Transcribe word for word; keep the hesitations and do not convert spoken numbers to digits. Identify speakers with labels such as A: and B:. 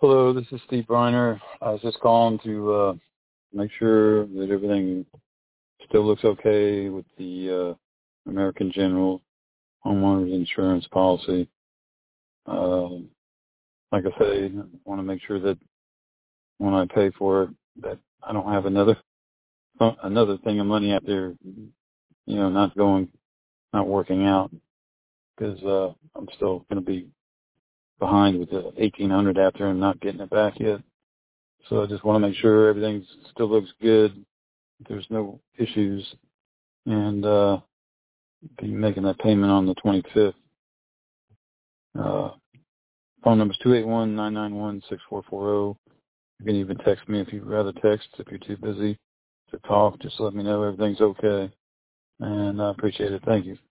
A: Hello, this is Steve Briner. I was just calling to uh, make sure that everything still looks okay with the uh, American General homeowners insurance policy. Uh, like I say, I want to make sure that when I pay for it, that I don't have another another thing of money out there, you know, not going, not working out, because uh, I'm still going to be behind with the eighteen hundred after and not getting it back yet. So I just want to make sure everything still looks good. There's no issues, and uh, be making that payment on the twenty-fifth. Uh, phone number is two eight one, nine nine one, six four four zero. You can even text me if you'd rather text. If you're too busy to talk, just let me know everything's okay, and I appreciate it. Thank you.